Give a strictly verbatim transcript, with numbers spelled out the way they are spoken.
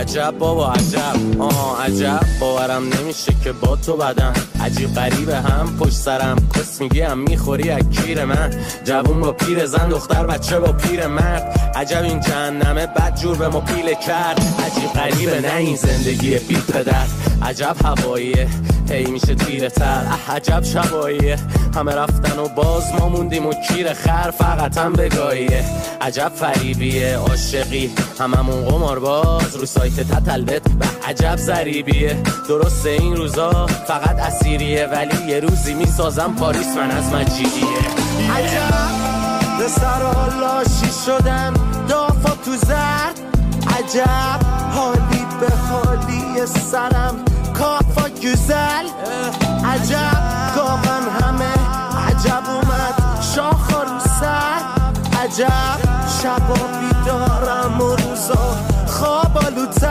عجب بابا عجب، آه عجب باورم نمیشه که با تو بدم عجیب غریبه هم پشت سرم، کس میگیم میخوری از کیر من، جوون با پیر زن، دختر بچه با پیر مرد، عجب این جهنمه بد جور به ما پیله کرد، عجیب غریبه نه این زندگی بی پدر، عجب هواییه هی میشه تیره تر، عجب شباییه همه رفتن و باز ما موندیم و کیر خر فقط هم بگاهیه، عجب فریبیه عاشقی هممون قمار باز رو سایت تتلبت به عجب ضریبیه، درسته این روزا فقط اسیریه ولی یه روزی میسازم پاریس من از مجیدیه، عجب به سر لاشی شدن دافا تو زرد، عجب حالی به حالی سرم کافا گزل، عجب گاهن همه عجب اومد شاخا رو سر، عجب شبا بیدارم و روزا خواب آلوتر.